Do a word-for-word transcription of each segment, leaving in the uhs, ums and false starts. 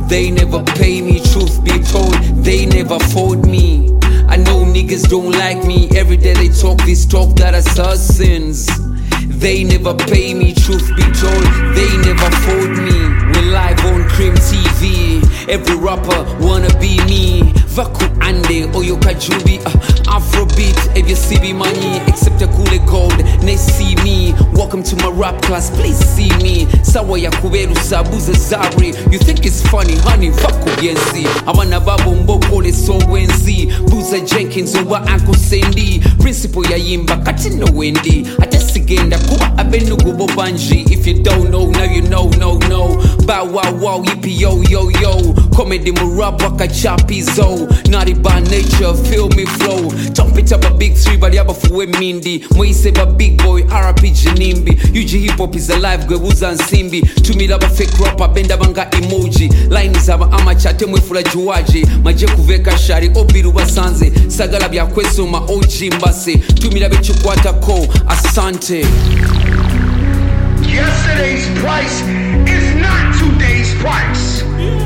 They never pay me, truth be told, they never afford me. I know niggas don't like me, every day they talk this talk that assassins. They never pay me, truth be told, they never afford me. We're live on Cream T V, every rapper wanna be me. Vaku Ande, Oyo Kajubi, uh, Afrobeat, if you see me money, except a cool gold, they see me. Welcome to my rap class, please see me. Sawa ya kuberu sabuza zari. You think it's funny, honey, vaku yensi. Awana babu mboko le so wenzi. Buza Jenkins over Uncle Sandy. Principal ya yimba, katino wendi. Atesigenda kuba abenu gubo banji. If you don't know, now you know, no, no. Bow wow wow, yippee yo yo yo. Comedy murab waka chapi zo. Naughty by nature, feel me flow. Jump it up a big three, but yaba fuwe mindi. Moise ba big boy, R P Janimbi. U G hip hop is alive, gwebuza nsimbi. Tumi laba fake rapper, benda banga emoji. Line zaba amacha, temwe fula juwaji. Maje kuveka shari, obiru basanze. Sagala bya kweso ma O G mbase. Tumi labe chukwata ko, asante. Yesterday's price is not today's price.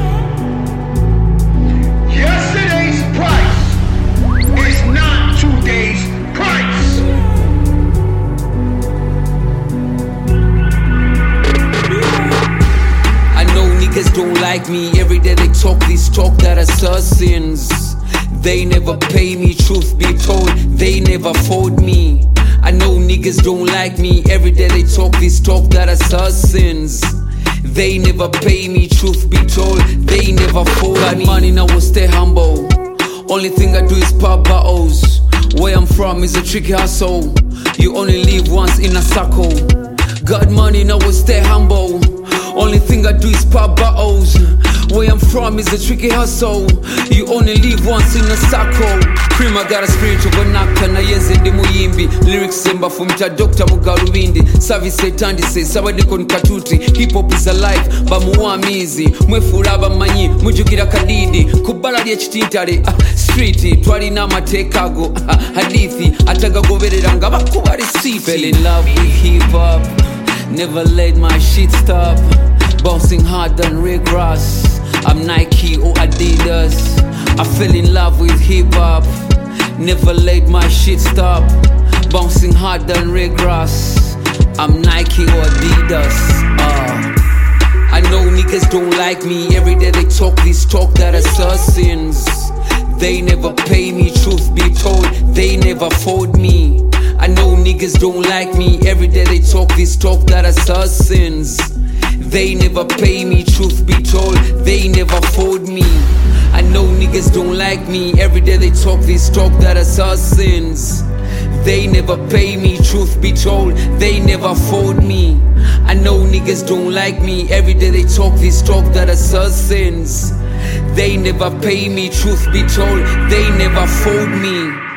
Yesterday's price is not today's price. I know niggas don't like me, every day they talk this talk that assassins. They never pay me, truth be told, they never afford me. I know niggas don't like me, every day they talk this talk that assassins. They never pay me, truth be told, they never afford me. Got money, now will stay humble. Only thing I do is pop bottles. Where I'm from is a tricky hustle. You only live once in a circle. Got money, now will stay humble. Only thing I do is pop bottles. Where I'm from is a tricky hustle. You only live once in a circle. Cream, I got a spiritual banaka na yenze ndi muyimbi. Lyrics semba fumita Doctor Mugalubindi. Service setandi se sabadi kon katuti. Hip hop is alive, ba muwamizi. Mwefura ba manyi, mujukira kadidi. Kubala liya chitintare, uh, streeti. Twali na matekago, uh, hadithi. Ataga govereranga, bakuba receipt. Fell in love with hip hop. Never let my shit stop. Bouncing hard than Rick Ross. I'm Nike or Adidas. I fell in love with hip hop. Never let my shit stop. Bouncing hard than Rick Ross. I'm Nike or Adidas. Uh. I know niggas don't like me. Every day they talk this talk that assassins. They never pay me, truth be told, they never afford me. I know niggas don't like me, every day they talk this talk that assassins. They never pay me, truth be told, they never afford me. I know niggas don't like me, every day they talk this talk that assassins. They never pay me, truth be told, they never afford me. I know niggas don't like me, every day they talk this talk that assassins. They never pay me, truth be told, they never afford me.